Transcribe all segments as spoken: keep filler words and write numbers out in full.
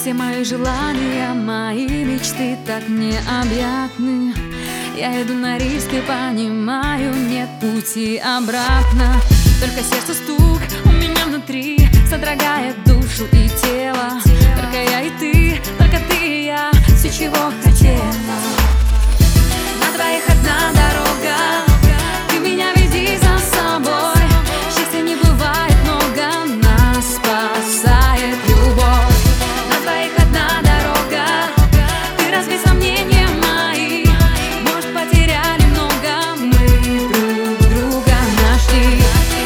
Все мои желания, мои мечты так необъятны. Я иду на риск и понимаю, нет пути обратно. Только сердце стук у меня внутри содрогает душу и тело. Только я и ты, только ты и я, все, чего хотела. На двоих одна дорога, ты меня веди за собой. Счастья не бывает много, нас спасает любовь. На двоих одна дорога, ты разве сомнения мои? Может, потеряли много, мы друг друга нашли.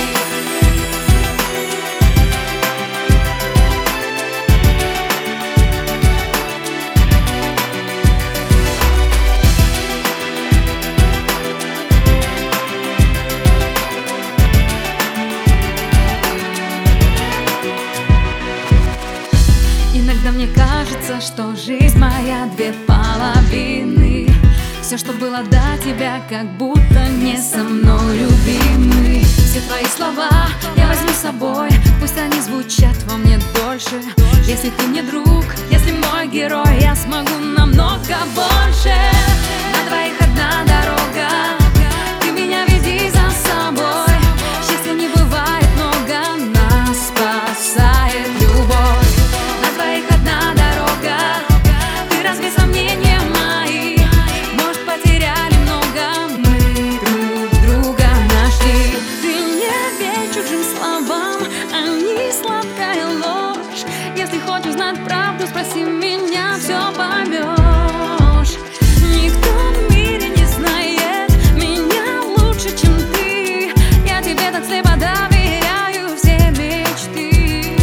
Иногда мне кажется, что жизнь моя две половины. Все, что было до тебя, как будто не со мной, любимый. Все твои слова я возьму с собой, пусть они звучат во мне дольше. Если ты мне друг, если мой герой, я смогу намного больше. На двоих одна дорога, ты меня веди за собой. Счастья не бывает много, нас спасает любовь. На двоих одна дорога, ты разве сомнения мои? Может, потеряли много, мы друг друга нашли. Ты не верь чужим словам, они сладкая ложь. Если хочешь знать правду, спроси меня, все поймешь. Никто в мире не знает меня лучше, чем ты. Я тебе так слепо доверяю все мечты.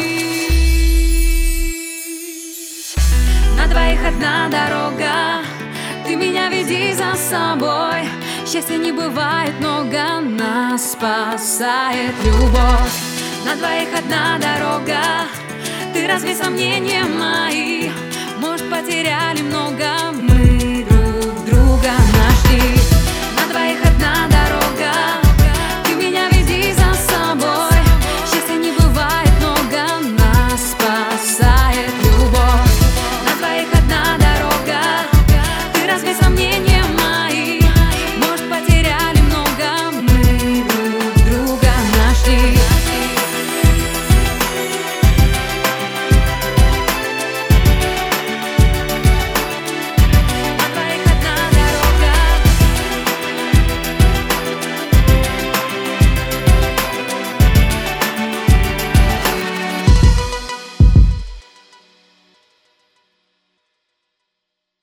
На двоих одна дорога, ты меня веди за собой. Счастья не бывает много, нас спасает любовь. На двоих одна дорога, ты разве сомнения мои? Может, потеряли много, мы